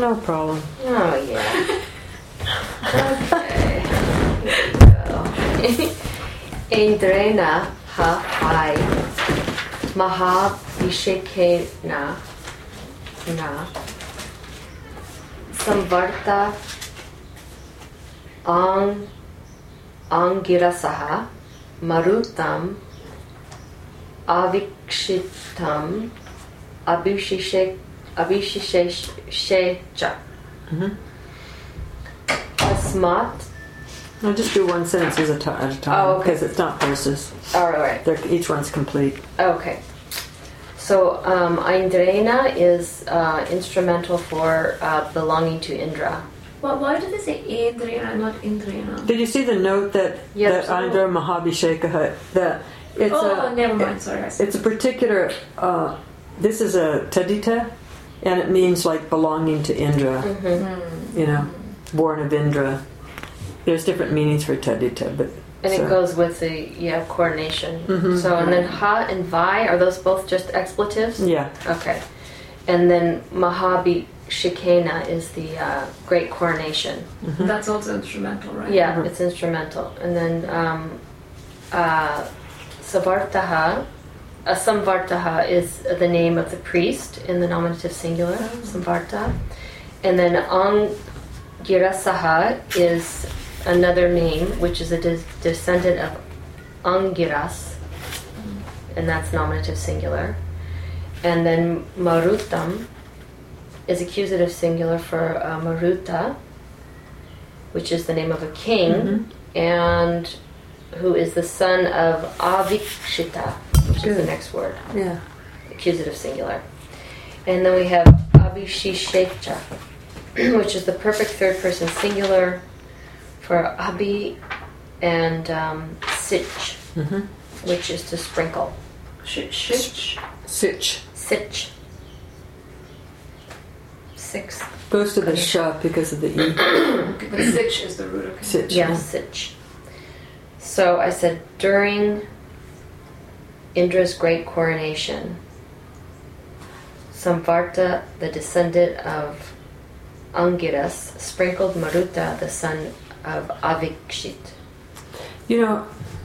No problem. Oh, yeah. Okay. Here we go. Indrena ha hai mahabhishekena na samvarta angirasaha marutam avikshitam abhisheshecha asmat. No, just do one sentence at a time, Oh, okay. because it's not verses. All right. Each one's complete. Okay. So, Indrena is instrumental for belonging to Indra. Well, why do they say Indrena, not Indrena? Did you see the note that Indra Mahabhishekaha, that it's never mind. Sorry, it's a particular. This is a tadita, and it means like belonging to Indra. Mm-hmm. You know, born of Indra. There's different meanings for tadita, but it goes with the coordination. Mm-hmm. So, and then ha and vai, are those both just expletives? Yeah. Okay. And then Mahabhishekena is the great coronation. Mm-hmm. That's also instrumental, right? Yeah, Mm-hmm. it's instrumental. And then Savartaha, Samvartaha is the name of the priest in the nominative singular, Samvarta. And then Angirasaha is another name, which is a descendant of Angiras, and that's nominative singular. And then Marutam is accusative singular for Maruta, which is the name of a king, and who is the son of Avikshita, which is the next word. Yeah. Accusative singular. And then we have Abhishishecha, which is the perfect third person singular for Abhi and Sich, which is to sprinkle. Sich. Sich. Sich. 6. Goes to the sha because of the e. Okay, but Sich is the root, okay. Sich. Yes, Sich. So I said, during Indra's great coronation, Samvarta, the descendant of Angiras, sprinkled Maruta, the son of Avikshit. You know,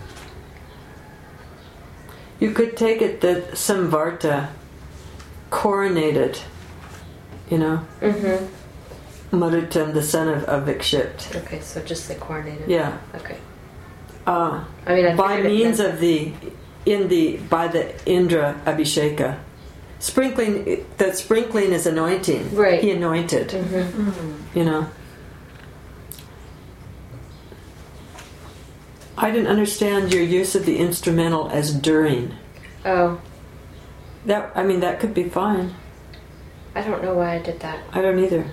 you could take it that Samvarta coronated, you know, Marutam, the son of Avikshit. Okay, so just say coronated. Yeah. Okay. I mean, by means of by the Indra Abhisheka. Sprinkling, that sprinkling is anointing. Right. He anointed. You know. I didn't understand your use of the instrumental as during. Oh. That could be fine. I don't know why I did that. I don't either.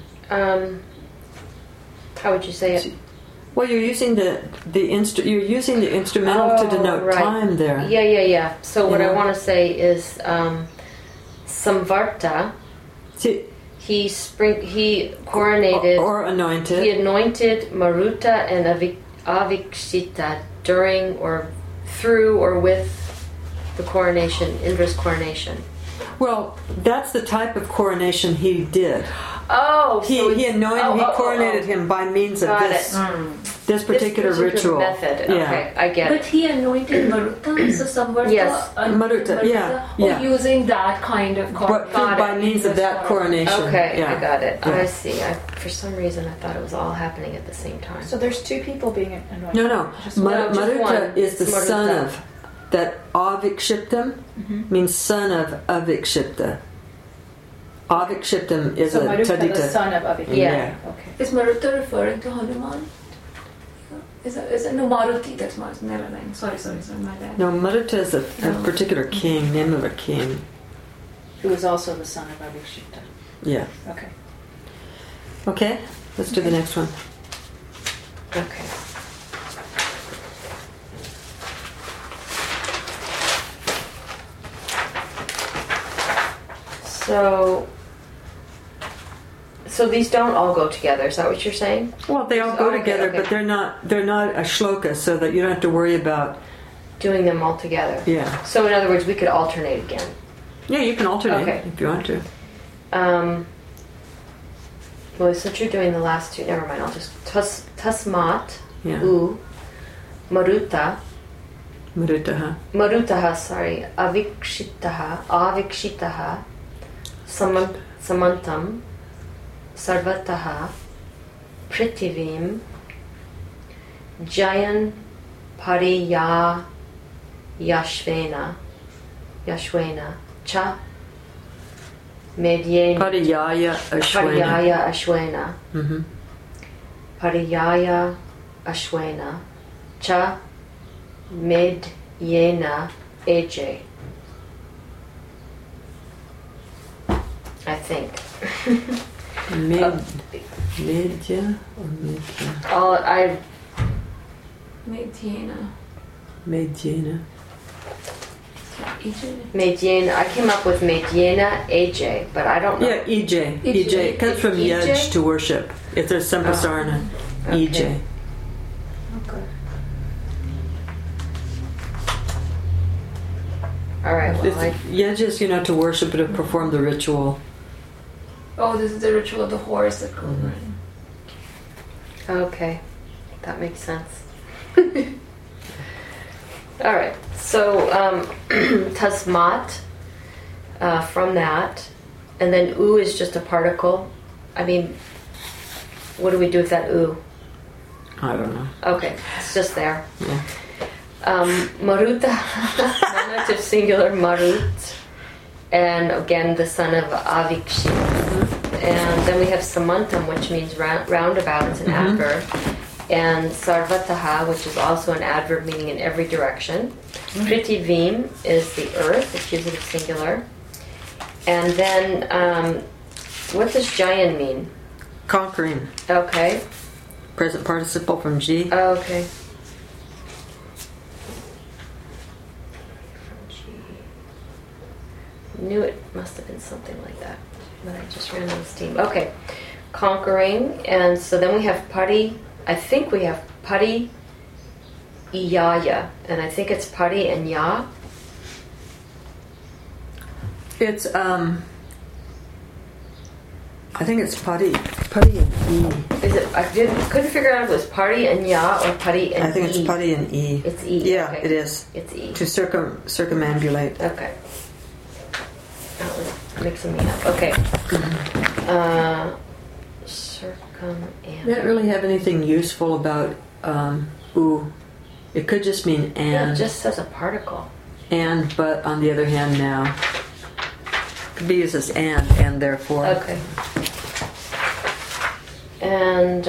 How would you say it? Well, you're using the instrumental to denote time there. Yeah. So what I want to say is Samvarta. See, he coronated or anointed. He anointed Maruta and Avikshita during or through or with the coronation, Indra's coronation. Well, that's the type of coronation he did. Oh, he coronated him by means of this particular ritual method. Okay, I get it. But he anointed Maruta, so Samvarta. Yes, Maruta. Yeah. Using that kind of by means of that coronation. Okay, I got it. Yeah. I see. For some reason, I thought it was all happening at the same time. So there's two people being anointed. No. Maruta is the son of. That Avikshiptam means son of Avikshipta. Avikshiptam is so a Maruta, tadita. the son of Avikshipta. Yeah. Okay. Is Maruta referring to Hanuman? Is it no Maruti? That's Maruti. Never mind. Sorry, my bad. No, Maruta is a particular king, name of a king. Who is also the son of Avikshipta. Yeah. Okay. Okay, let's do the next one. Okay. So these don't all go together. Is that what you're saying? Well, they all go together, but they're not a shloka, so that you don't have to worry about doing them all together. Yeah. So in other words, we could alternate again. Yeah, you can alternate if you want to. Well, since you're doing the last two, never mind. I'll just tasmat Yeah. u marutaha. Sorry, avikshitaha samantam sarvataha prithivim jayan yashvena cha medyena Pariyaya ashwena Mm-hmm. pariyaya ashwena cha medyena aj. I think. Medya or Medya? Mediana. Medyena. Medyena. I came up with Medyena aj, but I don't know. Yeah, EJ. EJ. EJ. It comes from EJ? Yaj to worship. It's a Sampasarana. Okay. EJ. Okay. All right. Well, Yaj is, to worship, to perform the ritual. Oh, this is the ritual of the horse that goes in. okay, that makes sense. All right. So tasmat from that, and then u is just a particle. I mean, what do we do with that u? I don't know. Okay, it's just there. Yeah. Maruta, nominative singular Marut, and again the son of Avikshit. And then we have Samantam, which means roundabout, it's an adverb. And Sarvataha, which is also an adverb meaning in every direction. Prithivim is the earth, accusative singular. And then, what does Jayan mean? Conquering. Okay. Present participle from G. Okay. Knew it must have been something like that, but I just ran out of steam. Okay, conquering, and so then we have Pari. I think we have Pari Iyaya, and I think it's Pari and Ya. It's I think it's Pari. Pari and E. Is it? Couldn't figure out if it was Pari and Ya or Pari and E. I think it's Pari and E. It's E. Yeah, okay. it is. It's E. To circumambulate. Okay. That was mixing me up. Okay. Circumambulate. They don't really have anything useful about ooh. It could just mean Yeah, and. it just says a particle. And, but on the other hand now. Could be used as and therefore. Okay. And,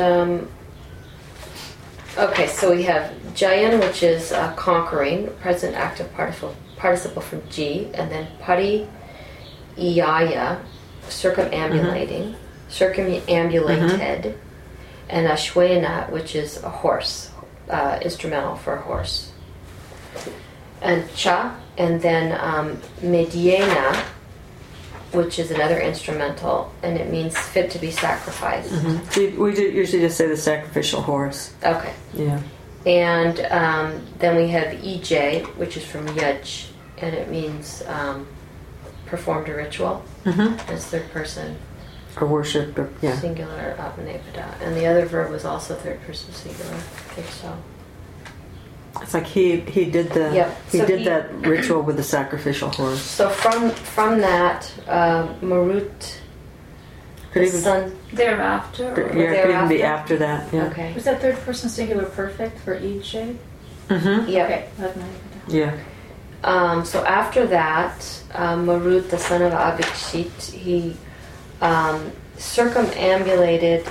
okay, so we have Jayan, which is conquering, present active participle from G, and then Pari Iyaya, circumambulating, circumambulated, and Ashwena, which is a horse, instrumental for a horse. And Cha, and then Medyena, which is another instrumental, and it means fit to be sacrificed. We usually just say the sacrificial horse. Okay. Yeah. And then we have EJ, which is from Yaj, and it means performed a ritual. It's third person Or worship. Or, yeah. singular Atmanepada. And the other verb was also third person singular. I think so. It's like he did the Yep. he So did he- that ritual with the sacrificial horse. So from that, Marut, Could the even, son. Thereafter. yeah, Or could even be thereafter? after that. Yeah. Okay. Was that third person singular perfect for each shade? Mm-hmm. Yep. Okay. I've not Yeah. So after that, Marut, the son of Avikshit, he circumambulated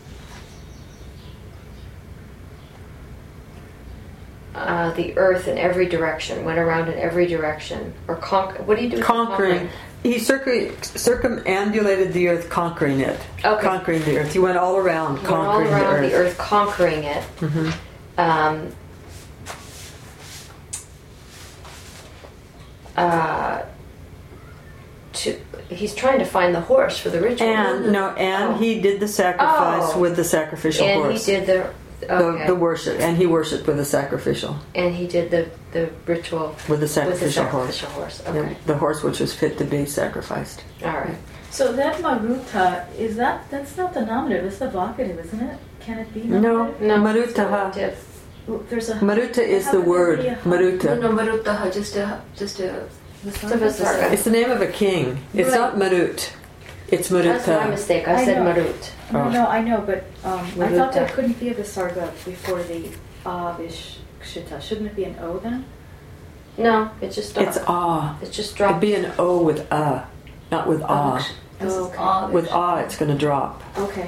the earth in every direction, went around in every direction. Or what do you do with Conquering. He circumambulated the earth, conquering it. Okay. Conquering the earth. He went all around, Went all conquering around the earth. conquering it. He's trying to find the horse for the ritual. And Oh. he did the sacrifice Oh. with the sacrificial And horse. he did Okay. the worship, and he worshipped with a sacrificial, And he did the ritual with a with the sacrificial sacrificial horse. Okay. Yeah, the horse which was fit to be sacrificed. All right. So that Maruta, that's not the nominative, it's the vocative, isn't it? Can it be No, nominative? No. Marutaha. Did- There's a Maruta is how the can there word. be a- Maruta. No, Maruttaha, just a The Visarga. It's the name of a king. It's Right. not Marut. It's That's my Maruta. mistake. I I said know. Marut. Oh. No, I know, but I thought there Maruta. couldn't be a Visarga before the Avishkshita. Shouldn't it be an O then? No, it's just It's ah. It's just It'd dropped. be an O with a, not with ah. This is Okay. Avish. With ah, it's going to drop. Okay.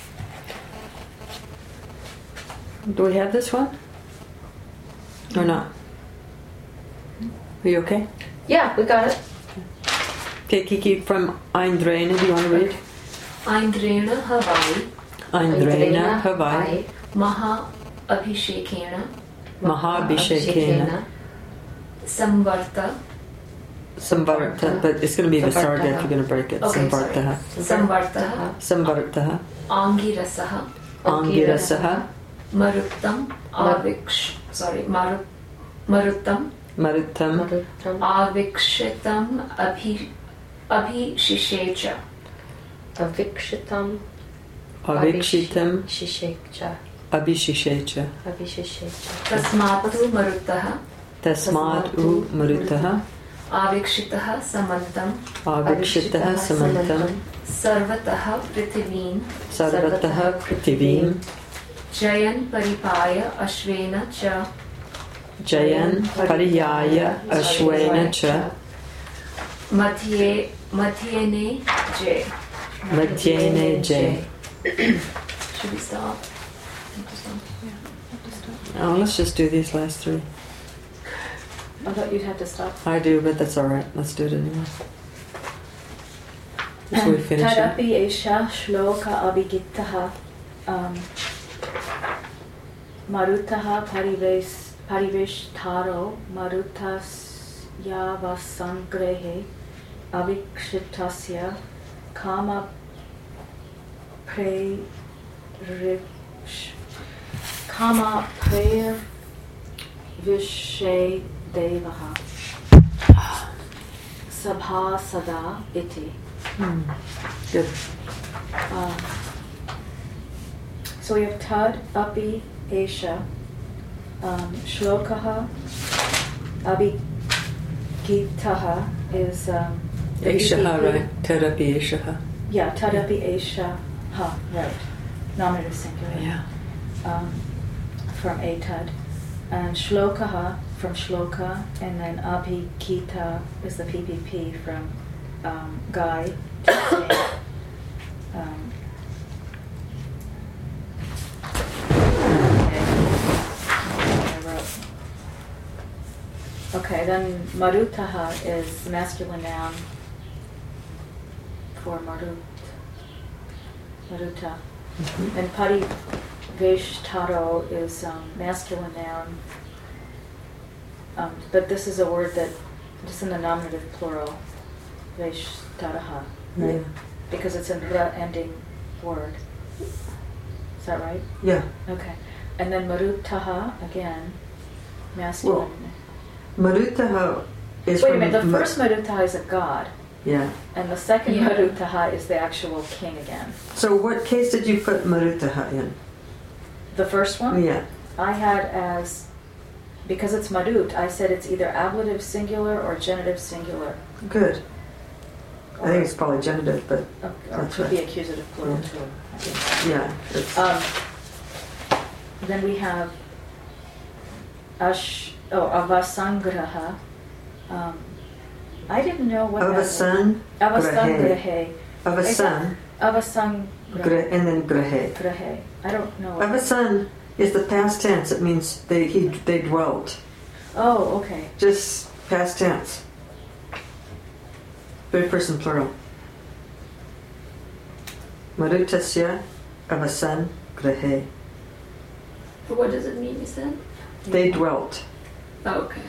Do we have this one? Or not? Are you okay? Yeah, we got it. Okay, Kiki, from Eindrena, do you want to read? Eindrena Havai, Eindrena Havai Maha Abhishekena, Mahabhishekena Samvarta, Samvarta, but it's going to be Visarga if Samvartaha. you're going to break it. Okay, Samvartaha. Samvartaha, Samvartaha. Angirasaha, Angirasaha. Maruttam, Maruttam, Maruttam. Maruttam. Avikshitam, Abhishishecha. Avikshitam. Avikshitam. Shishekcha. Abhishishecha. Abhishekcha. Tasmatu Maruttaha, Tasmad u Marutaha. Avikshitaha Samantam, Avikshitaha Samantam. Sarvataha Prithiveen, Sarvataha Prithivim. Jayan Paripaya Ashvena Cha, Jayan Pariyaya Ashwena Cha. Madhyene Jay. Madhyene Jay. Should we stop? Oh, let's just do these last three. I thought you'd have to stop. I do, but that's alright. Let's do it anyway. So we finish it. Tadapi Esha Shloka Abhigittaha Marutaha Pariveshtaro Marutasya Vasangrehe Avikshitasya Kama Vishe Devaha Sabha Sada Iti. Good. So we have Tad, Api, Esha, Shlokaha, Abhigitaha is the Eshaha, BPP. right? Tadapi Eshaha. Yeah, Tadapi Esha, ha, right. Nominative singular. Yeah. From Atad. And Shlokaha from Shloka, and then Abhigita is the PPP from Guy. Okay, then Marutaha is the masculine noun for Maruta. And Pariveshtaro is masculine noun. But this is a word that, just in the nominative plural, Veshtaraha, Yeah. because it's an ra ending word. Is that right? Yeah. Okay. And then Marutaha, again, masculine. Marutaha is Wait a from minute, the first Marutaha is a god, Yeah. and the second Yeah. Marutaha is the actual king again. So what case did you put Marutaha in? The first one, Yeah. I had as, because it's Marut, I said it's either ablative singular or genitive singular. Good. I think it's probably genitive, but Or That's could be right. accusative plural Yeah. too. I think. yeah. It's, Then we have Avasangraha. I didn't know what Avasan, that was. Avasangrahe. Avasan, Avasangrahe. and then Grahe. I don't know. What Avasan is the past tense. It means they dwelt. Oh, okay. Just past tense. Third person plural. Marutasya Avasan Grahe. What does it mean, you said? They dwelt. Oh, okay.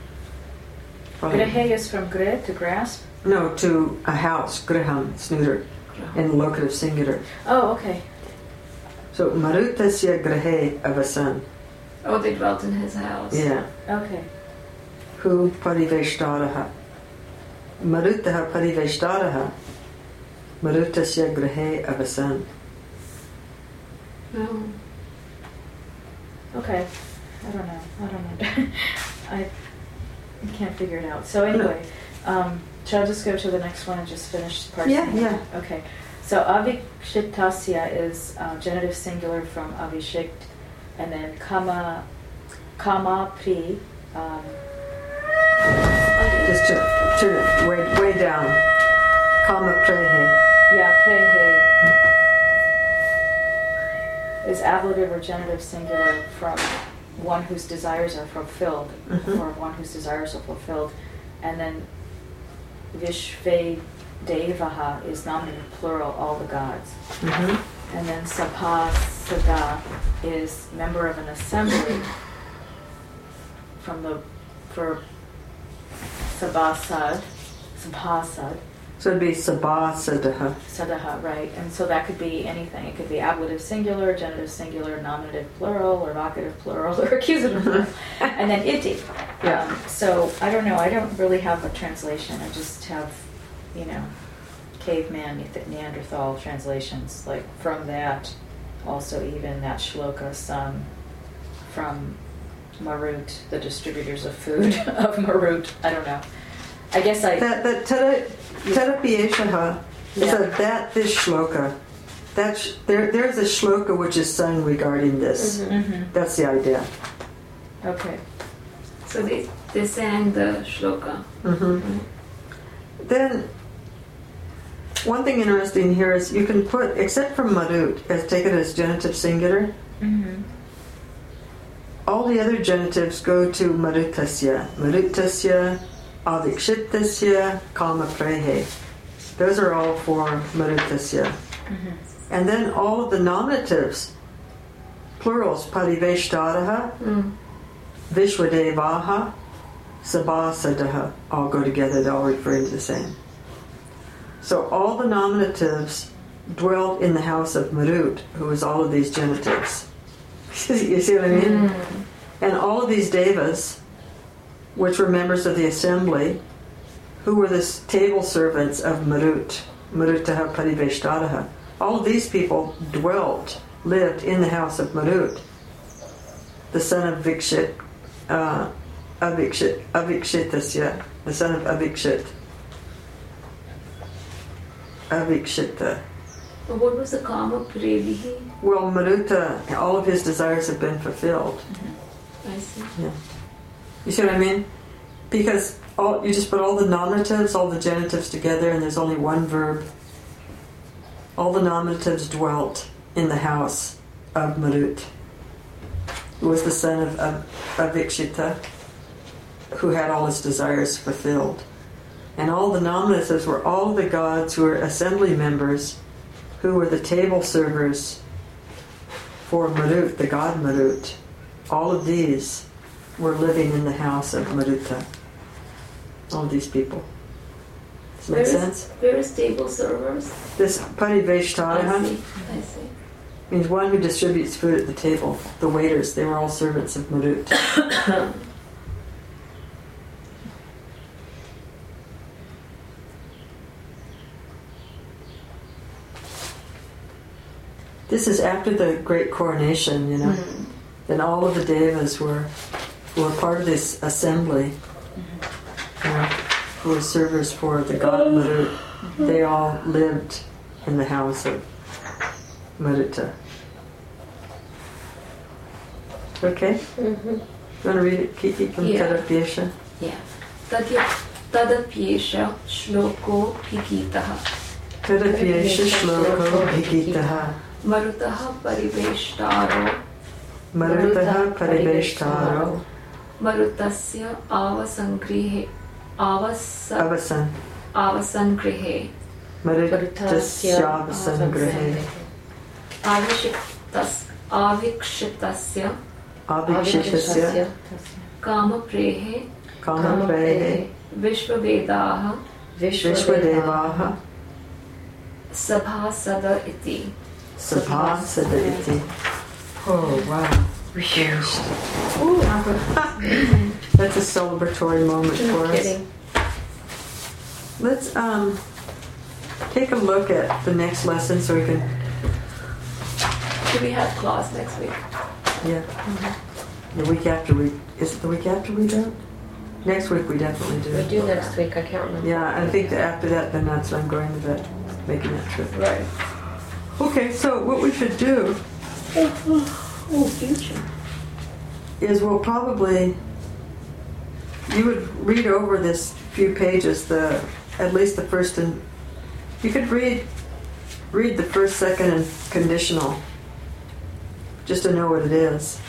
Grahe is from gre, to grasp. No, to a house. Graham, it's neuter. And locative singular. Oh, okay. So So Marutasya Grahe Avasan. Oh, they dwelt in his house. Yeah. Okay. Who Pariveshtaraha. Marutaha Pariveshtaraha. Marutasya Grahe Avasan. No. Okay. I don't know. I can't figure it out. So anyway, shall I just go to the next one and just finish parsing? Yeah. Okay. So avikshitasya is genitive singular from avishikt, and then kama pri. Just turn it way down. Kama prehe. Yeah, prehe is ablative or genitive singular from one whose desires are fulfilled, or one whose desires are fulfilled, and then Vishve Devaha is nominative plural, all the gods. And then Sabhasada is member of an assembly for Sabhasad. So it'd be Sabhasadaha. Sadaha, right. And so that could be anything. It could be ablative singular, genitive singular, nominative plural, or vocative plural, or accusative plural. And then iti. Yeah. So I don't know. I don't really have a translation. I just have, caveman, Neanderthal translations. Like from that, also even that shloka sung from Marut, the distributors of food of Marut. I don't know. I guess That Tadapiyeshaha is this shloka. There's a shloka which is sung regarding this. That's the idea. Okay. So they sang the shloka. Then one thing interesting here is you can put, except for Marut, take it as genitive singular. All the other genitives go to Marutasya. Marutasya, Avikshitasya, Kama Prehe. Those are all for Marutasya. And then all of the nominatives, plurals, Pariveshtaraha, Vishwadevaha, Sabhasadaha, all go together, they're all referring to the same. So all the nominatives dwelt in the house of Marut, who was all of these genitives. You see what I mean? And all of these devas, which were members of the assembly, who were the table servants of Marut, Marutaha Pariveshtaraha. All of these people lived in the house of Marut, the son of Avikshitasya, the son of Avikshita. But what was the Kama Previhi? Well, Maruta, all of his desires have been fulfilled. I see. Yeah. You see what I mean? Because you just put all the nominatives, all the genitives together, and there's only one verb. All the nominatives dwelt in the house of Marut, who was the son of Avikshita, who had all his desires fulfilled. And all the nominatives were all the gods who were assembly members, who were the table servers for Marut, the god Marut. All of these were living in the house of Maruta. All of these people. Does that make sense? Where is table servers? This Pariveshtaraha I see. means one who distributes food at the table. The waiters, they were all servants of Marut. This is after the great coronation, Then all of the devas were part of this assembly, who were servers for the god Marut. They all lived in the house of Maruta. Okay? You want to read it, Kiki, from Tadapyesha? Yeah. Tadapyesha shloko pikitaha. Tadapyesha shloko bhikitaha. Marutaha pariveshtaro. Marutaha pariveshtaro. Marutasya avasangrihe. Avasangrihe. Marutasya avasangrihe. Avikshitasya. Avikshitasya. Kama prehe. Kama prehe. Vishwavedaha. Vishwadevaha. Sabhasada iti. Sapasadaiti. Oh, wow. Finished. That's a celebratory moment for us. Kidding. Let's take a look at the next lesson so we can. Do we have class next week? Yeah. The week after we. Is it the week after we do? Next week we definitely do. We do next week, I can't remember. Yeah, I think that after that, then that's when I'm going to bed, making that trip. Right. Okay, so what we should do Future. is we'll probably. You would read over this few pages, at least the first and. You could read the first, second, and conditional, just to know what it is.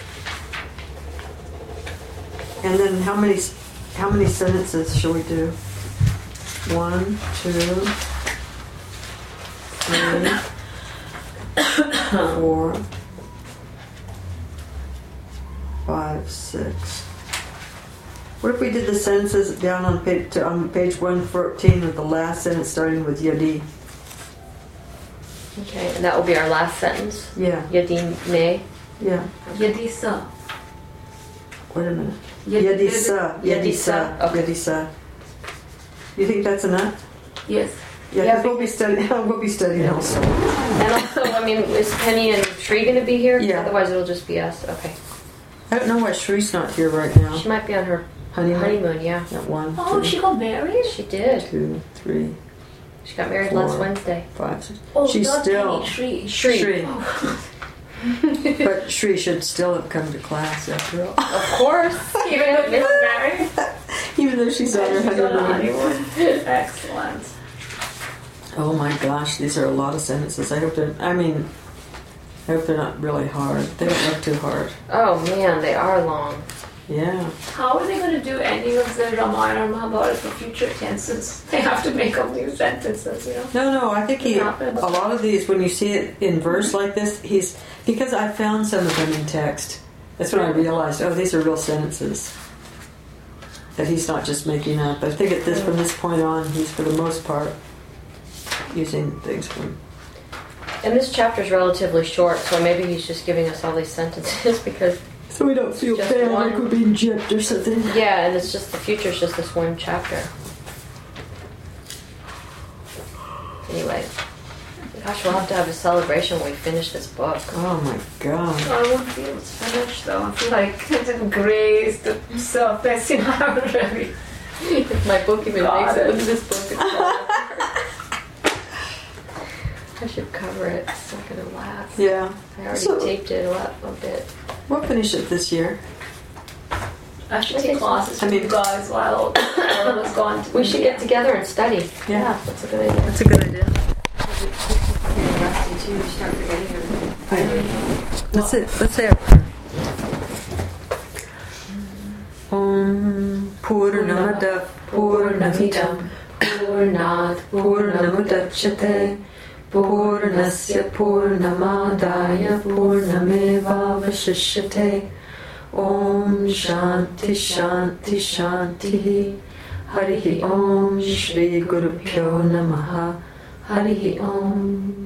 And then how many sentences shall we do? 1, 2, 3, 4, 5, 6. What if we did the sentences down on page 114 with the last sentence starting with yadi? Okay, and that will be our last sentence. Yeah. Yadi me. Yeah. Yadisa. Wait a minute. Yadisa. Yadisa. Okay. Yadisa. You think that's enough? Yes. Yeah, Yeah, because we'll be studying. We'll be studying also. And also, I mean, is Penny and Tree going to be here? 'Cause Yeah. Otherwise, it'll just be us. Okay. I don't know why Shree's not here right now. She might be on her honeymoon, yeah. At 1, Oh, 2, she got married? She did. 2, 3, She got married 4. last Wednesday. 5, 6. Oh, She's not still. Penny, Shri. Shri. But Shri should still have come to class after all. Of course. Even though she was married? Even though she's on her She's on a honeymoon. honeymoon. Excellent. Oh my gosh, these are a lot of sentences. I hope they're not really hard. They don't look too hard. Oh man, they are long. Yeah. How are they going to do any of the Ramayana or Mahabharata for future tenses? They have to make up new sentences, you know? No, I think a lot of these, when you see it in verse like this, because I found some of them in text. That's when I realized, oh, these are real sentences. That he's not just making up. I think from this point on, he's for the most part using things from. And this chapter is relatively short, so maybe he's just giving us all these sentences because. So we don't feel Just bad one. like we're being gypped or something. Yeah, and it's just the future's just this one chapter. Anyway, gosh, we'll have to have a celebration when we finish this book. Oh my god. I won't feel it's finished though. I feel like it didn't graze the surface, you know, already. If my book even makes it with this book, it's falling apart. I should cover it. It's not going to last. Yeah. I already So- taped it a bit. We'll finish it this year. I should take classes with you guys while Carol was gone to We should India. get together and study. Yeah. That's a good idea. That's a good idea. You're rusty too. You start forgetting everything. Let's say a prayer. Om Purnamada Purnamidam Purnat Purnamudachyate Purnasya Purnamadaya Purnamevavashishyate Om Shanti Shanti Shanti Harihi Om Shri Guru Pyo Namaha Harihi Om